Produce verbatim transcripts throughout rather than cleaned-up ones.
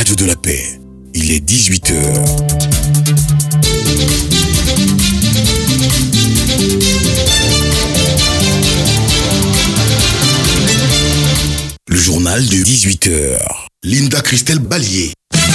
Radio de la Paix, il est dix-huit heures. Le journal de dix-huit heures. Linda Christelle Ballier.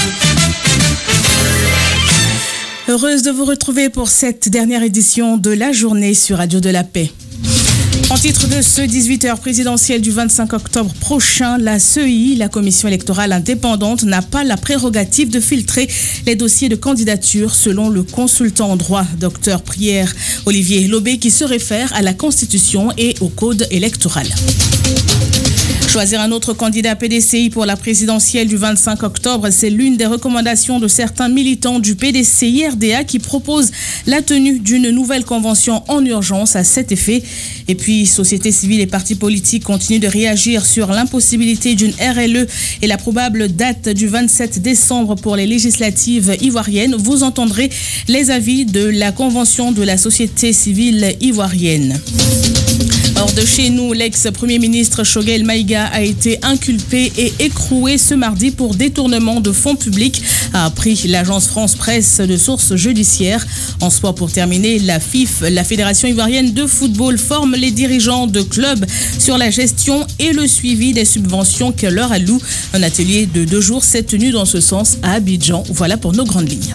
Heureuse de vous retrouver pour cette dernière édition de la journée sur Radio de la Paix. En titre de ce dix-huit heures présidentiel du vingt-cinq octobre prochain, la C E I, la Commission électorale indépendante, n'a pas la prérogative de filtrer les dossiers de candidature selon le consultant en droit, Dr Pierre Olivier Lobé, qui se réfère à la Constitution et au Code électoral. Choisir un autre candidat P D C I pour la présidentielle du vingt-cinq octobre, c'est l'une des recommandations de certains militants du P D C I R D A qui proposent la tenue d'une nouvelle convention en urgence à cet effet. Et puis, société civile et partis politiques continuent de réagir sur l'impossibilité d'une R L E et la probable date du vingt-sept décembre pour les législatives ivoiriennes. Vous entendrez les avis de la convention de la société civile ivoirienne. Hors de chez nous, l'ex-premier ministre Choguel Maïga a été inculpé et écroué ce mardi pour détournement de fonds publics, a appris l'agence France Presse de sources judiciaires. En sport, pour terminer, la F I F, la Fédération ivoirienne de football, forme les dirigeants de clubs sur la gestion et le suivi des subventions que leur alloue. Un atelier de deux jours s'est tenu dans ce sens à Abidjan. Voilà pour nos grandes lignes.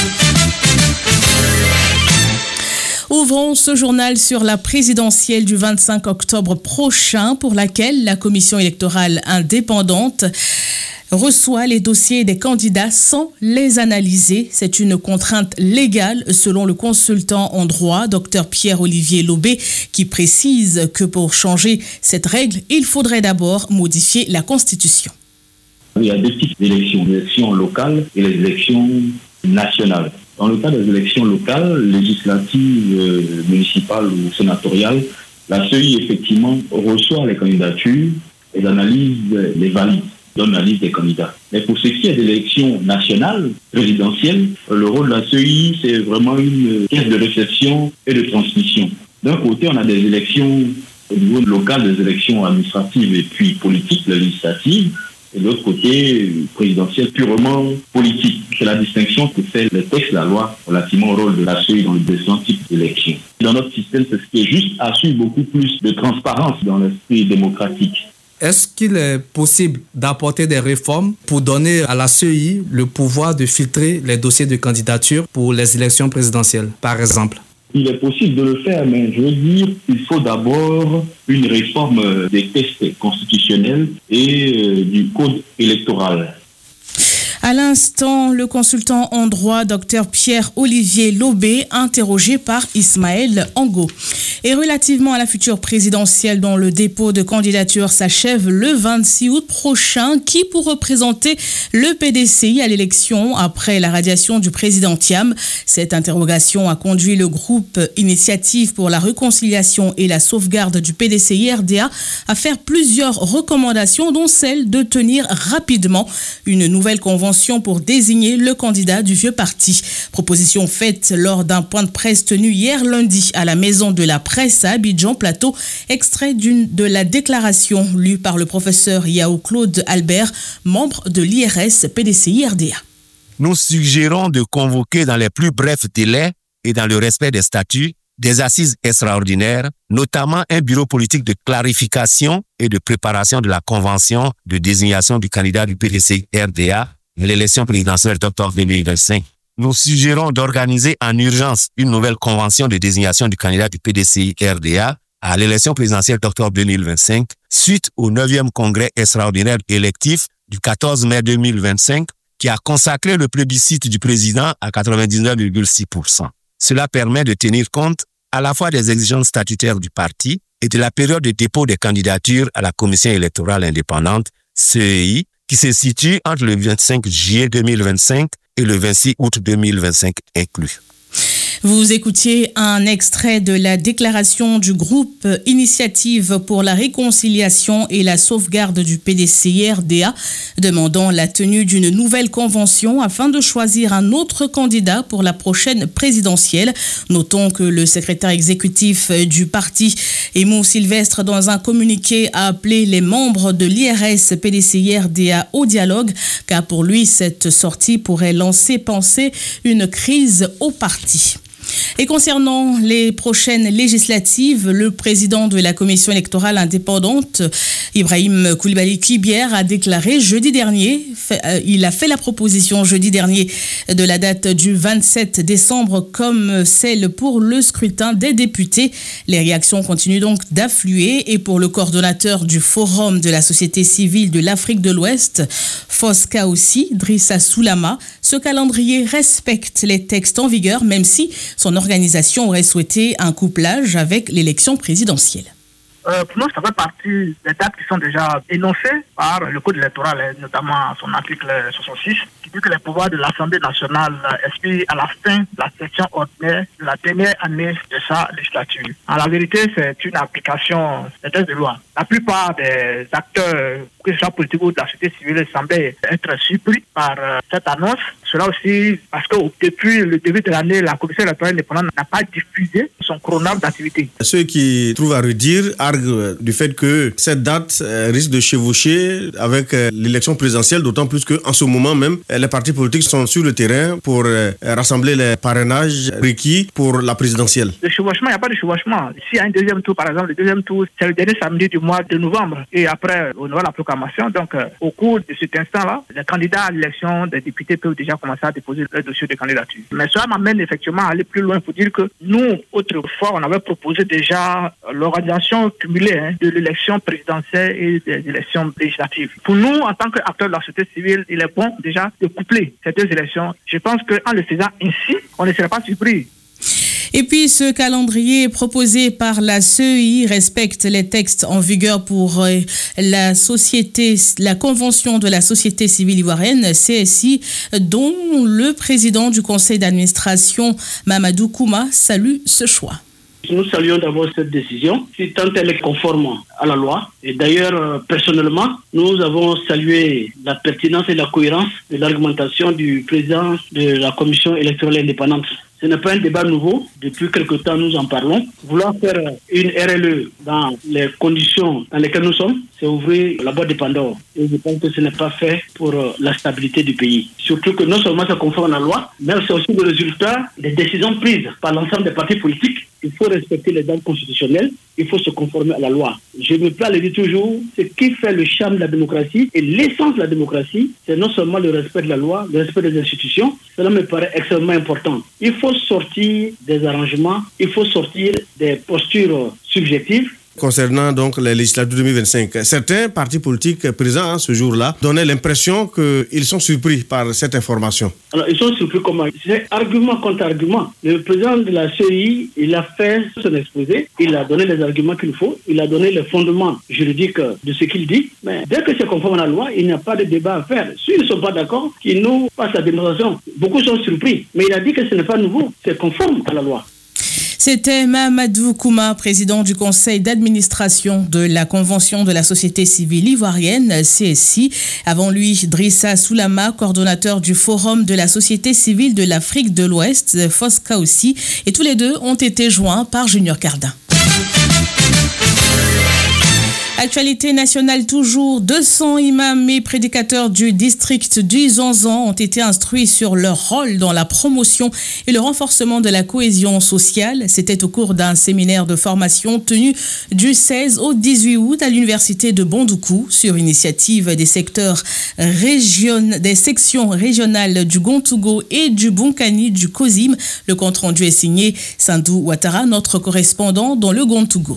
Ouvrons ce journal sur la présidentielle du vingt-cinq octobre prochain, pour laquelle la Commission électorale indépendante reçoit les dossiers des candidats sans les analyser. C'est une contrainte légale selon le consultant en droit, Dr Pierre Olivier Lobé, qui précise que pour changer cette règle, il faudrait d'abord modifier la Constitution. Il y a deux types d'élections, les élections locales et les élections nationales. Dans le cas des élections locales, législatives, euh, municipales ou sénatoriales, la C E I, effectivement, reçoit les candidatures, les analyse, les valide, donne la liste des candidats. Mais pour ce qui est des élections nationales, présidentielles, le rôle de la C E I, c'est vraiment une caisse de réception et de transmission. D'un côté, on a des élections au niveau local, des élections administratives et puis politiques, législatives. Et de l'autre côté, présidentielle purement politique. C'est la distinction que fait le texte de la loi relativement au rôle de la C E I dans les différents types d'élections. Dans notre système, c'est ce qui est juste assure beaucoup plus de transparence dans l'esprit démocratique. Est-ce qu'il est possible d'apporter des réformes pour donner à la C E I le pouvoir de filtrer les dossiers de candidature pour les élections présidentielles, par exemple? Il est possible de le faire, mais je veux dire qu'il faut d'abord une réforme des textes constitutionnels et du code électoral. À l'instant, le consultant en droit, Dr Pierre Olivier Lobé, interrogé par Ismaël Ango. Et relativement à la future présidentielle dont le dépôt de candidature s'achève le vingt-six août prochain, qui pour représenter le P D C I à l'élection après la radiation du président Thiam? Cette interrogation a conduit le groupe Initiative pour la réconciliation et la sauvegarde du P D C I R D A à faire plusieurs recommandations, dont celle de tenir rapidement une nouvelle convention pour désigner le candidat du vieux parti. Proposition faite lors d'un point de presse tenu hier lundi à la Maison de la Presse à Abidjan Plateau, extrait d'une de la déclaration lue par le professeur Yao Claude Albert, membre de l'I R S P D C I R D A. Nous suggérons de convoquer dans les plus brefs délais et dans le respect des statuts des assises extraordinaires, notamment un bureau politique de clarification et de préparation de la convention de désignation du candidat du P D C I R D A à l'élection présidentielle d'octobre deux mille vingt-cinq. Nous suggérons d'organiser en urgence une nouvelle convention de désignation du candidat du P D C I R D A à l'élection présidentielle d'octobre deux mille vingt-cinq, suite au neuvième congrès extraordinaire électif du quatorze mai deux mille vingt-cinq, qui a consacré le plébiscite du président à quatre-vingt-dix-neuf virgule six pour cent. Cela permet de tenir compte à la fois des exigences statutaires du parti et de la période de dépôt des candidatures à la Commission électorale indépendante, C E I, qui se situe entre le vingt-cinq juillet deux mille vingt-cinq et le vingt-six août deux mille vingt-cinq inclus. Vous écoutiez un extrait de la déclaration du groupe Initiative pour la réconciliation et la sauvegarde du P D C I R D A, demandant la tenue d'une nouvelle convention afin de choisir un autre candidat pour la prochaine présidentielle. Notons que le secrétaire exécutif du parti, Aimou Sylvestre, dans un communiqué, a appelé les membres de l'I R S P D C I R D A au dialogue, car pour lui, cette sortie pourrait lancer penser une crise au parti. Et concernant les prochaines législatives, le président de la commission électorale indépendante, Ibrahim Koulibaly Kibier, a déclaré jeudi dernier, il a fait la proposition jeudi dernier de la date du vingt-sept décembre comme celle pour le scrutin des députés. Les réactions continuent donc d'affluer et pour le coordonnateur du Forum de la société civile de l'Afrique de l'Ouest, Fosca aussi, Drissa Soulama, ce calendrier respecte les textes en vigueur, même si son organisation aurait souhaité un couplage avec l'élection présidentielle. Euh, pour nous, ça fait partie des dates qui sont déjà énoncées par le Code électoral, notamment son article soixante-six, qui dit que les pouvoirs de l'Assemblée nationale expirent à la fin de la session ordinaire de la dernière année de sa législature. En la vérité, c'est une application des textes de loi. La plupart des acteurs, que ce soit politiques ou de la société civile, semblaient être surpris par euh, cette annonce. Cela aussi parce que depuis le début de l'année, la Commission électorale indépendante n'a pas diffusé son chronogramme d'activité. Ceux qui trouvent à redire arguent du fait que cette date euh, risque de chevaucher avec euh, l'élection présidentielle, d'autant plus qu'en ce moment même, euh, les partis politiques sont sur le terrain pour euh, rassembler les parrainages requis pour la présidentielle. Le chevauchement, il n'y a pas de chevauchement. S'il y a un deuxième tour, par exemple, le deuxième tour, c'est le dernier samedi du mois de novembre. Et après, on aura la proclamation. Donc, euh, au cours de cet instant-là, les candidats à l'élection des députés peuvent déjà commencer à déposer leur dossier de candidature. Mais cela m'amène effectivement à aller plus loin pour dire que nous, autrefois, on avait proposé déjà l'organisation cumulée hein, de l'élection présidentielle et des élections législatives. Pour nous, en tant qu'acteurs de la société civile, il est bon déjà de coupler ces deux élections. Je pense qu'en le faisant ainsi, on ne serait pas surpris. Et puis, ce calendrier proposé par la C E I respecte les textes en vigueur pour la société, la Convention de la société civile ivoirienne, C S I, dont le président du conseil d'administration, Mamadou Kouma, salue ce choix. Nous saluons d'abord cette décision, si tant elle est conforme à la loi. Et d'ailleurs, personnellement, nous avons salué la pertinence et la cohérence de l'argumentation du président de la commission électorale indépendante. Ce n'est pas un débat nouveau. Depuis quelque temps, nous en parlons. Vouloir faire une R L E dans les conditions dans lesquelles nous sommes, c'est ouvrir la boîte de Pandore. Et je pense que ce n'est pas fait pour la stabilité du pays. Surtout que non seulement c'est conforme à la loi, mais c'est aussi le résultat des décisions prises par l'ensemble des partis politiques. Il faut respecter les dogmes constitutionnels, il faut se conformer à la loi. Je me plais à le dire toujours, ce qui fait le charme de la démocratie et l'essence de la démocratie, c'est non seulement le respect de la loi, le respect des institutions, cela me paraît extrêmement important. Il faut sortir des arrangements, il faut sortir des postures subjectives. Concernant donc les législatives deux mille vingt-cinq, certains partis politiques présents ce jour-là donnaient l'impression qu'ils sont surpris par cette information. Alors, ils sont surpris comment? C'est argument contre argument. Le président de la C E I, il a fait son exposé, il a donné les arguments qu'il faut, il a donné les fondements juridiques de ce qu'il dit. Mais dès que c'est conforme à la loi, il n'y a pas de débat à faire. S'ils ne sont pas d'accord, qu'ils nous passent la démonstration. Beaucoup sont surpris. Mais il a dit que ce n'est pas nouveau, c'est conforme à la loi. C'était Mamadou Kouma, président du conseil d'administration de la Convention de la société civile ivoirienne, C S I. Avant lui, Drissa Soulama, coordonnateur du Forum de la société civile de l'Afrique de l'Ouest, Fosca aussi. Et tous les deux ont été joints par Junior Cardin. Actualité nationale toujours, deux cents imams et prédicateurs du district du Zanzan ont été instruits sur leur rôle dans la promotion et le renforcement de la cohésion sociale. C'était au cours d'un séminaire de formation tenu du seize au dix-huit août à l'université de Bondoukou sur initiative des secteurs région... des sections régionales du Gontougo et du Bunkani du Kozim. Le compte rendu est signé Sandou Ouattara, notre correspondant dans le Gontougo.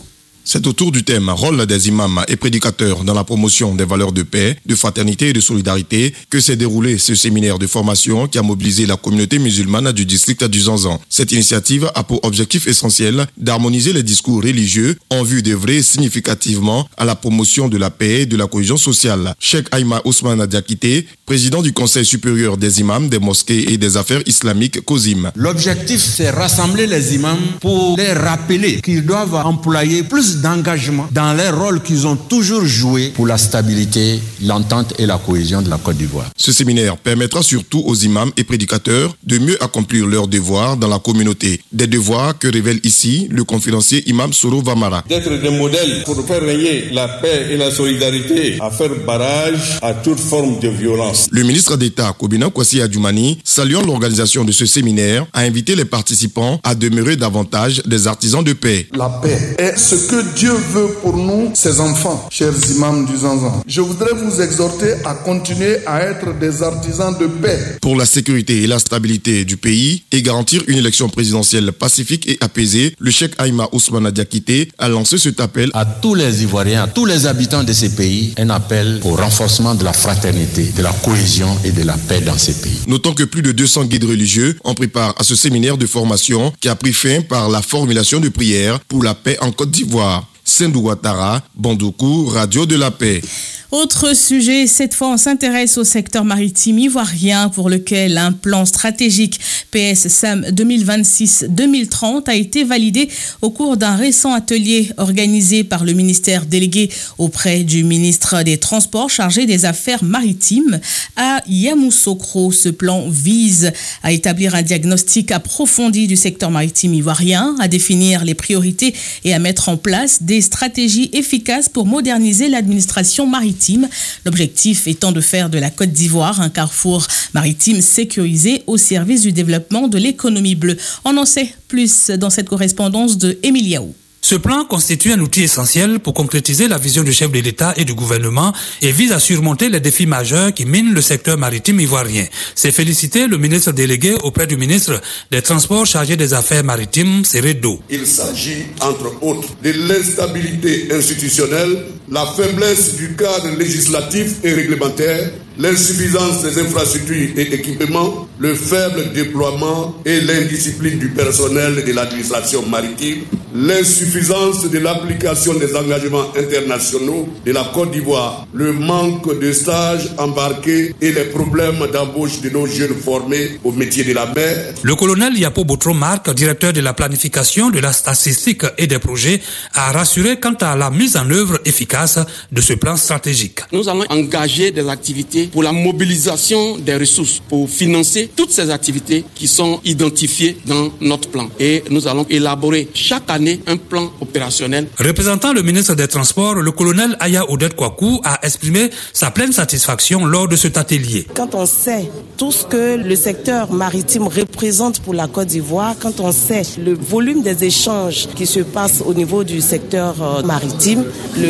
C'est autour du thème « Rôle des imams et prédicateurs dans la promotion des valeurs de paix, de fraternité et de solidarité » que s'est déroulé ce séminaire de formation qui a mobilisé la communauté musulmane du district du Zanzan. Cette initiative a pour objectif essentiel d'harmoniser les discours religieux en vue d'œuvrer significativement à la promotion de la paix et de la cohésion sociale. Cheikh Aïma Ousmane Diakité, président du Conseil supérieur des imams, des mosquées et des affaires islamiques COSIM. L'objectif, c'est rassembler les imams pour les rappeler qu'ils doivent employer plus d'engagement dans les rôles qu'ils ont toujours joués pour la stabilité, l'entente et la cohésion de la Côte d'Ivoire. Ce séminaire permettra surtout aux imams et prédicateurs de mieux accomplir leurs devoirs dans la communauté. Des devoirs que révèle ici le conférencier imam Soro Vamara. D'être des modèles pour faire régner la paix et la solidarité, à faire barrage à toute forme de violence. Le ministre d'État Kobina Kwasi Adjoumani, saluant l'organisation de ce séminaire, a invité les participants à demeurer davantage des artisans de paix. La paix est ce que Dieu veut pour nous, ses enfants, chers imams du Zanzan. Je voudrais vous exhorter à continuer à être des artisans de paix. Pour la sécurité et la stabilité du pays et garantir une élection présidentielle pacifique et apaisée, le Cheikh Aïma Ousmane Diakité a lancé cet appel à tous les Ivoiriens, à tous les habitants de ces pays, un appel au renforcement de la fraternité, de la cohésion et de la paix dans ces pays. Notons que plus de deux cents guides religieux ont pris part à ce séminaire de formation qui a pris fin par la formulation de prières pour la paix en Côte d'Ivoire. Sendou Ouattara, Bandoukou, Radio de la Paix. Autre sujet, cette fois on s'intéresse au secteur maritime ivoirien pour lequel un plan stratégique P S S A M deux mille vingt-six deux mille trente a été validé au cours d'un récent atelier organisé par le ministère délégué auprès du ministre des Transports chargé des affaires maritimes à Yamoussoukro. Ce plan vise à établir un diagnostic approfondi du secteur maritime ivoirien, à définir les priorités et à mettre en place des stratégies efficaces pour moderniser l'administration maritime. L'objectif étant de faire de la Côte d'Ivoire un carrefour maritime sécurisé au service du développement de l'économie bleue. On en sait plus dans cette correspondance de Émilie Yaou. Ce plan constitue un outil essentiel pour concrétiser la vision du chef de l'État et du gouvernement et vise à surmonter les défis majeurs qui minent le secteur maritime ivoirien. C'est féliciter le ministre délégué auprès du ministre des Transports chargé des affaires maritimes, Seredo. Il s'agit, entre autres, de l'instabilité institutionnelle, la faiblesse du cadre législatif et réglementaire, l'insuffisance des infrastructures et équipements, le faible déploiement et l'indiscipline du personnel de l'administration maritime, l'insuffisance de l'application des engagements internationaux de la Côte d'Ivoire, le manque de stages embarqués et les problèmes d'embauche de nos jeunes formés au métier de la mer. Le colonel Yapo Botro Marc, directeur de la planification, de la statistique et des projets, a rassuré quant à la mise en œuvre efficace de ce plan stratégique. Nous allons engager des activités pour la mobilisation des ressources, pour financer toutes ces activités qui sont identifiées dans notre plan. Et nous allons élaborer chaque année un plan opérationnel. Représentant le ministre des Transports, le colonel Aya Odette Kwaku a exprimé sa pleine satisfaction lors de cet atelier. Quand on sait tout ce que le secteur maritime représente pour la Côte d'Ivoire, quand on sait le volume des échanges qui se passent au niveau du secteur maritime,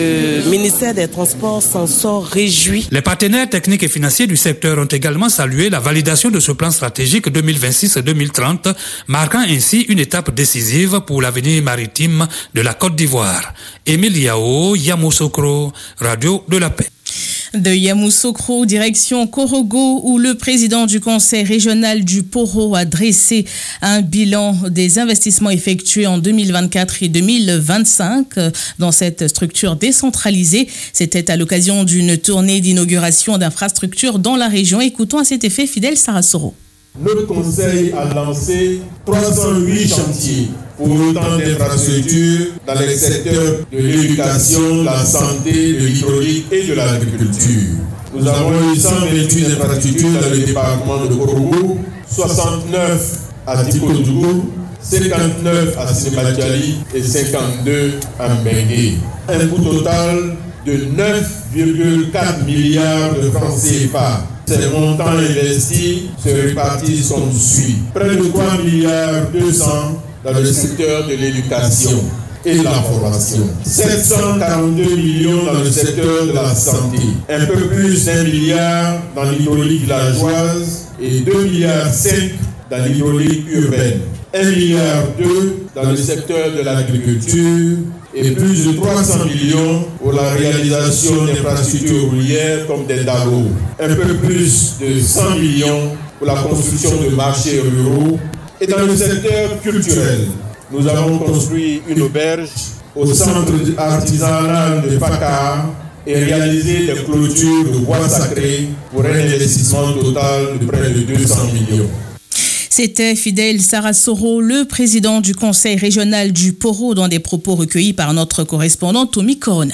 le ministère des Transports s'en sort réjoui. Les partenaires techniques et financiers du secteur ont également salué la validation de ce plan stratégique deux mille vingt-six deux mille trente, marquant ainsi une étape décisive pour l'avenir maritime de la Côte d'Ivoire. Émilie Yao, Yamoussoukro, Radio de la Paix. De Yamoussoukro, direction Korogo, où le président du conseil régional du Poro a dressé un bilan des investissements effectués en deux mille vingt-quatre et deux mille vingt-cinq dans cette structure décentralisée. C'était à l'occasion d'une tournée d'inauguration d'infrastructures dans la région. Écoutons à cet effet Fidèle Sarasoro. Notre conseil a lancé trois cent huit chantiers pour autant d'infrastructures dans les secteurs de l'éducation, la santé, de l'hydraulique et de l'agriculture. Nous avons eu cent vingt-huit infrastructures dans le département de Korogo, soixante-neuf à Dikodougou, cinquante-neuf à Sénématiali et cinquante-deux à Mbengue. Un coût total de neuf virgule quatre milliards de francs C F A. Ces montants investis se répartissent comme suit. Près de trois milliards deux cents dans le secteur de l'éducation et de la formation. sept cent quarante-deux millions dans le secteur de la santé. Un peu plus d'un milliard dans l'hydraulique villageoise et deux virgule cinq milliards dans l'hydraulique urbaine. un virgule deux milliard dans le secteur de l'agriculture et plus de trois cents millions pour la réalisation d'infrastructures roulières comme des D A L O. Un peu plus de cent millions pour la construction de marchés ruraux. Et dans le secteur culturel, nous avons construit une auberge au centre artisanal de Fakar et réalisé des clôtures de bois sacrés pour un investissement total de près de deux cents millions. C'était Fidel Sarasoro, le président du conseil régional du Poro, dans des propos recueillis par notre correspondant Tommy Corona.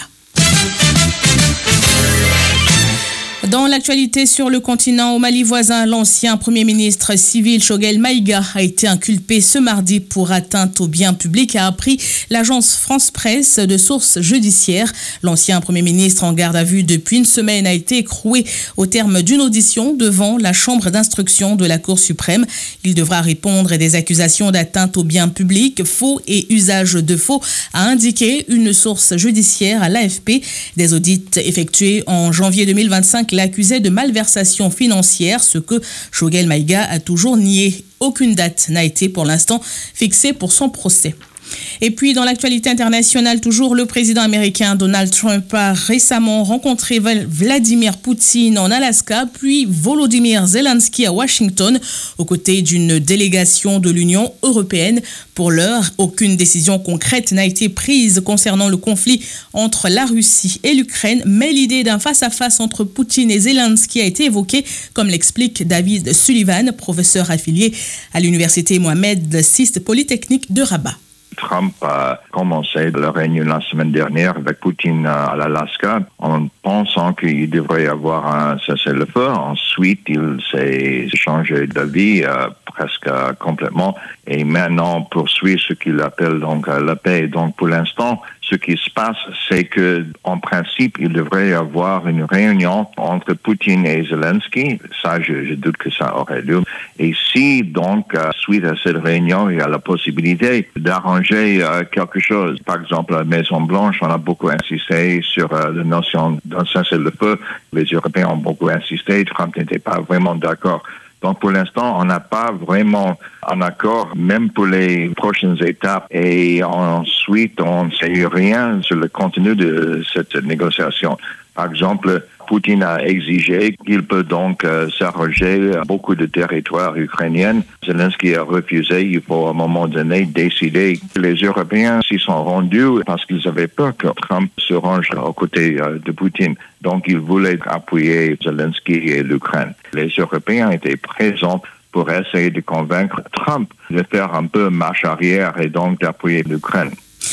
Dans l'actualité sur le continent, au Mali voisin, l'ancien premier ministre civil Choguel Maïga a été inculpé ce mardi pour atteinte aux biens publics, a appris l'agence France Presse de sources judiciaires. L'ancien premier ministre en garde à vue depuis une semaine a été écroué au terme d'une audition devant la chambre d'instruction de la Cour suprême. Il devra répondre à des accusations d'atteinte aux biens publics, faux et usage de faux, a indiqué une source judiciaire à l'A F P. Des audits effectués en janvier deux mille vingt-cinq l'accusait de malversation financière, ce que Choguel Maïga a toujours nié. Aucune date n'a été pour l'instant fixée pour son procès. Et puis, dans l'actualité internationale, toujours, le président américain Donald Trump a récemment rencontré Vladimir Poutine en Alaska, puis Volodymyr Zelensky à Washington, aux côtés d'une délégation de l'Union européenne. Pour l'heure, aucune décision concrète n'a été prise concernant le conflit entre la Russie et l'Ukraine, mais l'idée d'un face-à-face entre Poutine et Zelensky a été évoquée, comme l'explique David Sullivan, professeur affilié à l'université Mohamed six Polytechnique de Rabat. Trump a commencé la réunion la semaine dernière avec Poutine à l'Alaska en pensant qu'il devrait y avoir un cessez-le-feu. Ensuite, il s'est changé d'avis euh, presque euh, complètement et maintenant poursuit ce qu'il appelle donc euh, la paix. Donc pour l'instant, ce qui se passe, c'est que en principe, il devrait y avoir une réunion entre Poutine et Zelensky. Ça, je, je doute que ça aurait lieu. Et si donc, euh, suite à cette réunion, il y a la possibilité d'arranger euh, quelque chose. Par exemple, la Maison-Blanche, on a beaucoup insisté sur euh, la notion d'un cessez-le-feu. Les Européens ont beaucoup insisté. Trump n'était pas vraiment d'accord. Donc, pour l'instant, on n'a pas vraiment un accord, même pour les prochaines étapes. Et ensuite, on ne sait rien sur le contenu de cette négociation. Par exemple, Poutine a exigé qu'il peut donc euh, s'arroger beaucoup de territoires ukrainiens. Zelensky a refusé. Il faut à un moment donné décider. Les Européens s'y sont rendus parce qu'ils avaient peur que Trump se range aux côtés euh, de Poutine. Donc, ils voulaient appuyer Zelensky et l'Ukraine. Les Européens étaient présents pour essayer de convaincre Trump de faire un peu marche arrière et donc d'appuyer l'Ukraine.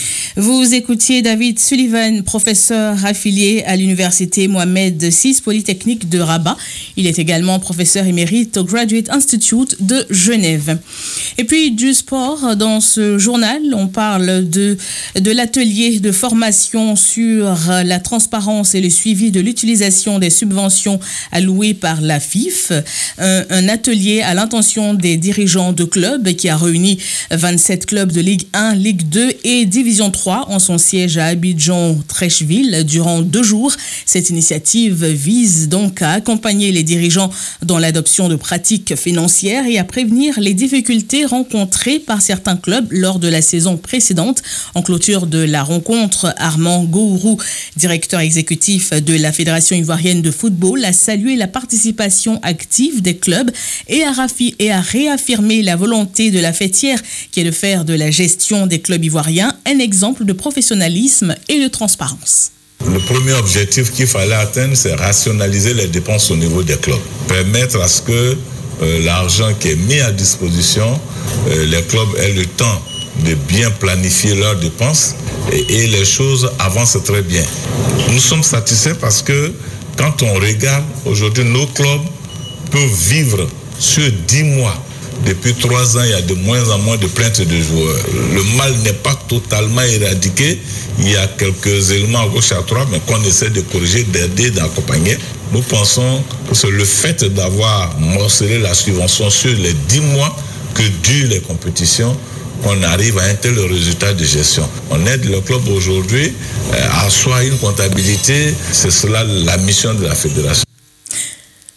Vous écoutiez David Sullivan, professeur affilié à l'université Mohamed six Polytechnique de Rabat. Il est également professeur émérite au Graduate Institute de Genève. Et puis du sport, dans ce journal, on parle de, de l'atelier de formation sur la transparence et le suivi de l'utilisation des subventions allouées par la F I F. Un, un atelier à l'intention des dirigeants de clubs qui a réuni vingt-sept clubs de Ligue un, Ligue deux et Division trois en son siège à Abidjan-Trècheville durant deux jours. Cette initiative vise donc à accompagner les dirigeants dans l'adoption de pratiques financières et à prévenir les difficultés rencontrées par certains clubs lors de la saison précédente. En clôture de la rencontre, Armand Gourou, directeur exécutif de la Fédération ivoirienne de football, a salué la participation active des clubs et a, raffi- et a réaffirmé la volonté de la fêtière qui est de faire de la gestion des clubs ivoiriens un exemple de professionnalisme et de transparence. Le premier objectif qu'il fallait atteindre, c'est rationaliser les dépenses au niveau des clubs. Permettre à ce que euh, l'argent qui est mis à disposition, euh, les clubs aient le temps de bien planifier leurs dépenses et, et les choses avancent très bien. Nous sommes satisfaits parce que quand on regarde aujourd'hui, nos clubs peuvent vivre sur dix mois. Depuis trois ans, il y a de moins en moins de plaintes de joueurs. Le mal n'est pas totalement éradiqué. Il y a quelques éléments à gauche et à droite, mais qu'on essaie de corriger, d'aider, d'accompagner. Nous pensons que c'est le fait d'avoir morcelé la subvention sur les dix mois que durent les compétitions qu'on arrive à un tel résultat de gestion. On aide le club aujourd'hui à asseoir une comptabilité. C'est cela la mission de la fédération.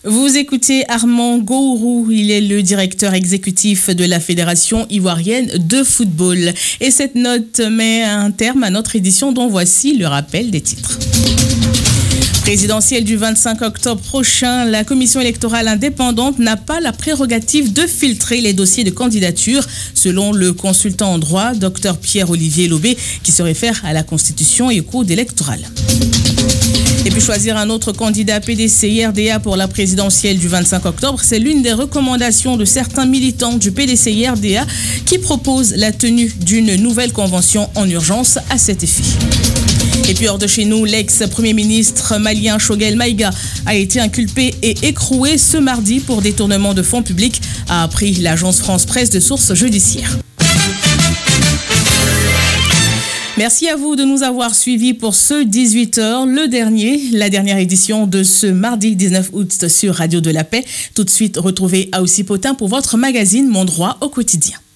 Vous écoutez Armand Gourou, il est le directeur exécutif de la Fédération ivoirienne de football. Et cette note met un terme à notre édition dont voici le rappel des titres. Présidentielle du vingt-cinq octobre prochain, la commission électorale indépendante n'a pas la prérogative de filtrer les dossiers de candidature, selon le consultant en droit, docteur Pierre-Olivier Lobé, qui se réfère à la Constitution et au code électoral. Et puis choisir un autre candidat P D C I R D A pour la présidentielle du vingt-cinq octobre, c'est l'une des recommandations de certains militants du P D C I R D A qui proposent la tenue d'une nouvelle convention en urgence à cet effet. Et puis hors de chez nous, l'ex-premier ministre malien Choguel Maïga a été inculpé et écroué ce mardi pour détournement de fonds publics, a appris l'agence France Presse de sources judiciaires. Merci à vous de nous avoir suivis pour ce dix-huit heures, le dernier, la dernière édition de ce mardi dix-neuf août sur Radio de la Paix. Tout de suite, retrouvez Aoussi Potin pour votre magazine Mon droit au quotidien.